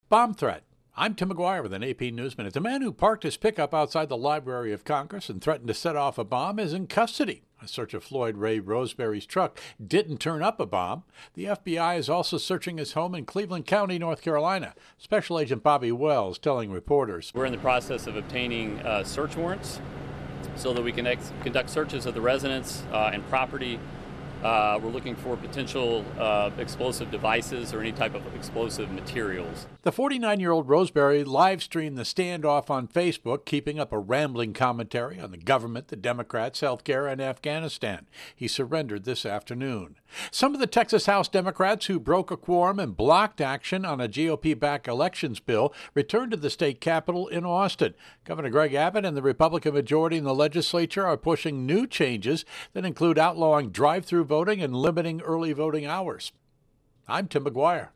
Bomb threat. I'm Tim McGuire with an AP News Minute. The man who parked his pickup outside the Library of Congress and threatened to set off a bomb is in custody. A search of Floyd Ray Roseberry's truck didn't turn up a bomb. The FBI is also searching his home in Cleveland County, North Carolina. Special Agent Bobby Wells telling reporters. We're in the process of obtaining search warrants so that we can conduct searches of the residence and property. We're looking for potential explosive devices or any type of explosive materials. The 49-year-old Roseberry live-streamed the standoff on Facebook, keeping up a rambling commentary on the government, the Democrats, healthcare, and Afghanistan. He surrendered this afternoon. Some of the Texas House Democrats who broke a quorum and blocked action on a GOP-backed elections bill returned to the state capitol in Austin. Governor Greg Abbott and the Republican majority in the legislature are pushing new changes that include outlawing drive-through voting and limiting early voting hours. I'm Tim McGuire.